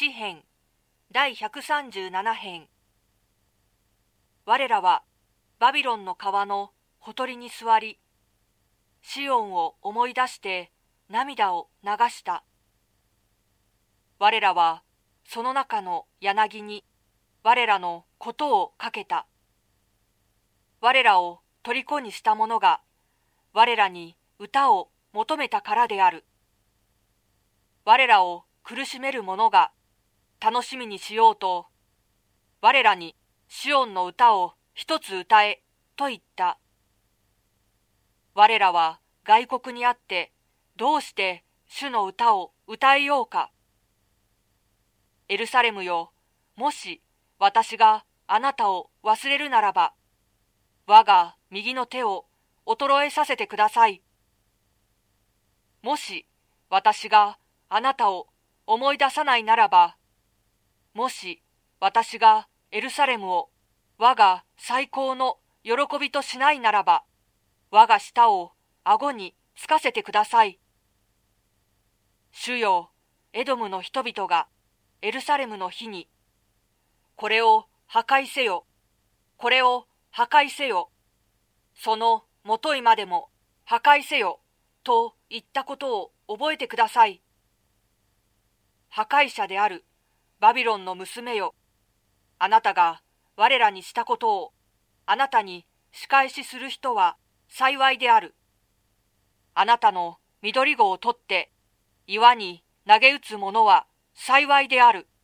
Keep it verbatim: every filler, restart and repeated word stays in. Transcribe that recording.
詩編第ひゃくさんじゅうなな編。我らはバビロンの川のほとりに座り、シオンを思い出して涙を流した。我らはその中の柳に我らのことをかけた。我らを虜にした者が我らに歌を求めたからである。我らを苦しめる者が楽しみにしようと、我らにシオンの歌を一つ歌えと言った。我らは外国にあってどうして主の歌を歌えようか。エルサレムよ、もし私があなたを忘れるならば、我が右の手を衰えさせてください。もし私があなたを思い出さないならば、もし私がエルサレムを我が最高の喜びとしないならば、我が舌を顎につかせてください。主よ、エドムの人々がエルサレムの日に、これを破壊せよ、これを破壊せよ、そのもといまでも破壊せよ、と言ったことを覚えてください。破壊者であるバビロンの娘よ、あなたが我らにしたことをあなたに仕返しする人は幸いである。あなたの緑子を取って岩に投げ打つ者は幸いである。